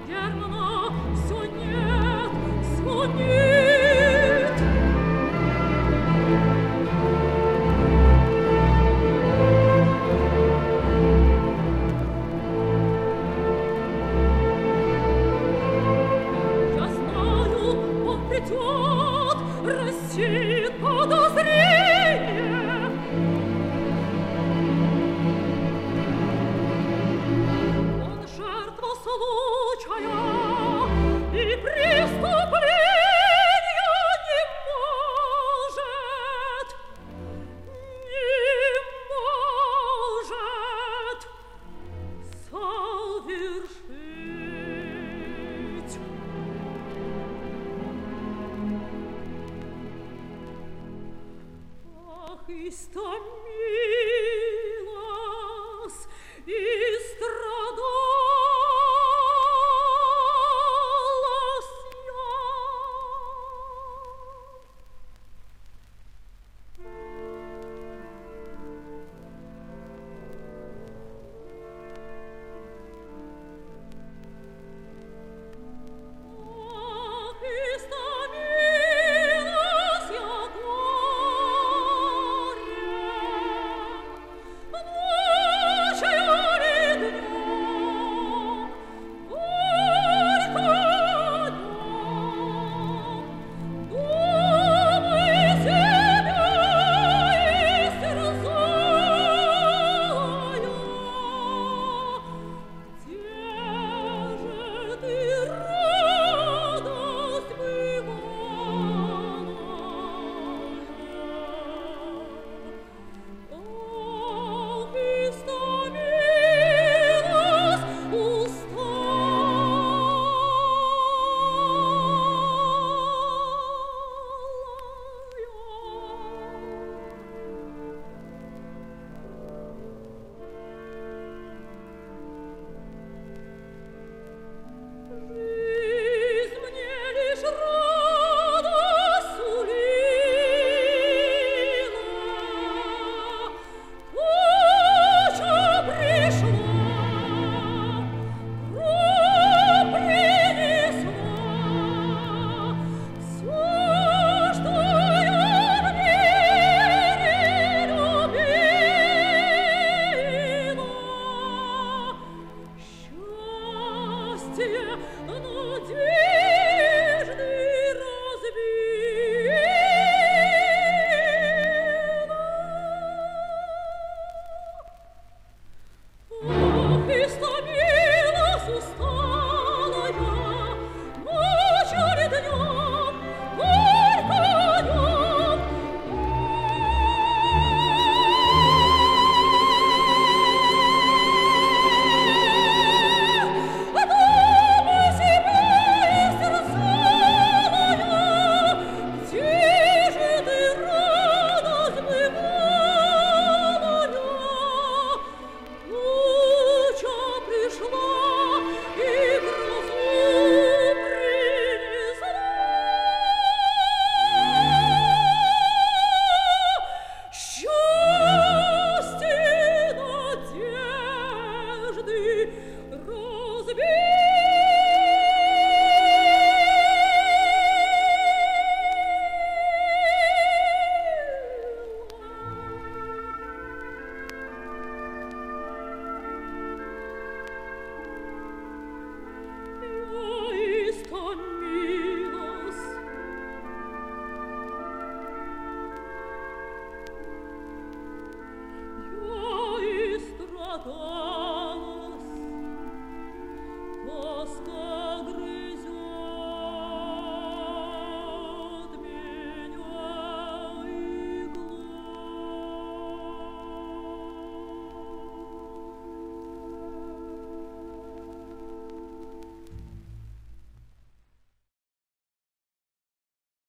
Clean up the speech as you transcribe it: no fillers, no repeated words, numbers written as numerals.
Германа все нет, все нет. Я знаю, он придет, рассеет подозрение. Он жертва случая и преступления не может совершить. Ах, истомилась и страдалась Ах, истомилась я горем, ночью ли днем, горько днем, думай себя истерзаю. Где же ты, радость бывалая? Ах, истомилась Жизнь мне лишь радость сулила, туча пришла, принесла всё, что я в ней любила. Счастье, ну,